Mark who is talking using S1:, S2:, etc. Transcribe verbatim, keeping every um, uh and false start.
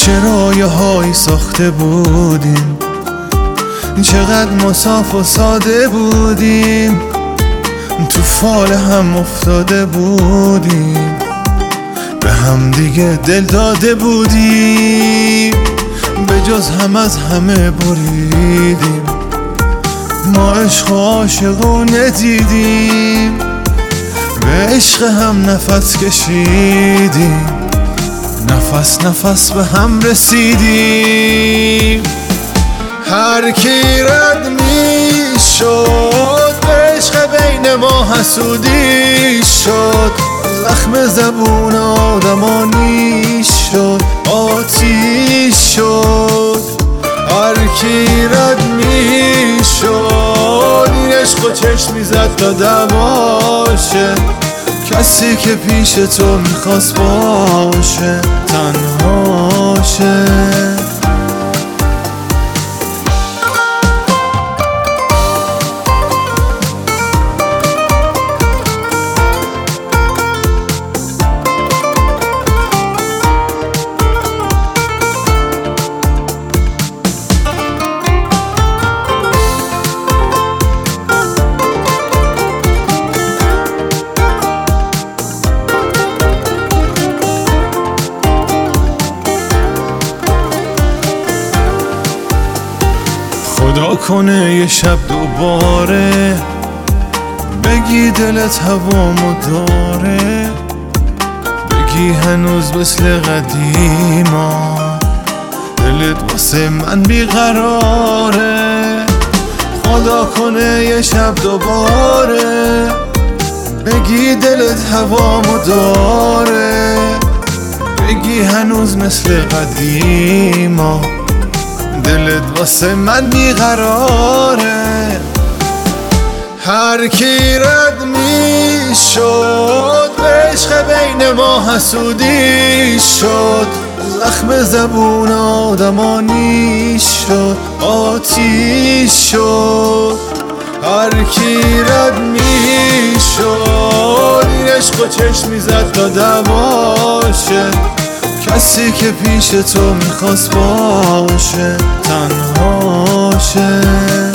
S1: چه رایه هایی ساخته بودیم، چقدر مصاف و ساده بودیم، تو فال هم افتاده بودیم، به هم دیگه دل داده بودیم، به جز هم از همه بریدیم، ما عشق و عاشقونه دیدیم، به عشق هم نفس کشیدیم، نفس نفس به هم رسیدیم. هر کی رد می شد به عشق بین ما حسودی شد، زخم زبون آدمانی شد، آتیش شد. هر کی رد می شد این عشق و چشمی زد تا دواشه، کسی که پیش تو میخواست باشه تنهاشه. خدا کنه یه شب دوباره بگی دلت هوامو داره، بگی هنوز مثل قدیما دلت واسه من بیقراره. خدا کنه یه شب دوباره بگی دلت هوامو داره، بگی هنوز مثل قدیما دلت واسه من بیقراره. هر کی رد می شد به عشق بین ما حسودی شد، زخم زبون آدمانی شد، آتیش شد. هر کی رد می شد این عشق و چشمی زد تا دواشه، کسی که پیش تو میخواست باشه تنهاشه.